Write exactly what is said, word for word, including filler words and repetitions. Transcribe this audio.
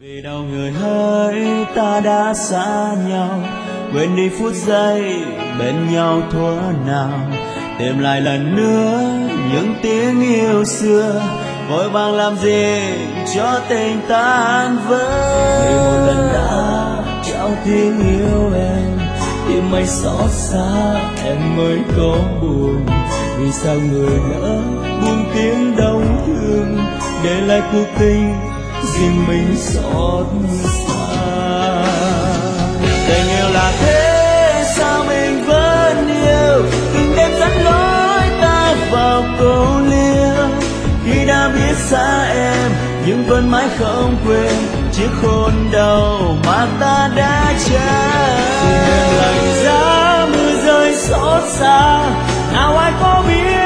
Vì đâu người hỡi ta đã xa nhau, quên đi phút giây bên nhau thuở nào, tìm lại lần nữa những tiếng yêu xưa, vội vàng làm gì cho tình tan vỡ. Vì một lần đã trao tiếng yêu em, tim mây xót xa em mới có buồn. Vì sao người lỡ buông tiếng đau thương, để lại cuộc tình riêng mình xót xa. Tình yêu là thế sao mình vẫn yêu, từng đêm dẫn lối ta vào cô liêu. Khi đã biết xa em nhưng vẫn mãi không quên chiếc hôn đầu mà ta đã trao. Khi em lạnh giá mưa rơi xót xa, nào ai có biết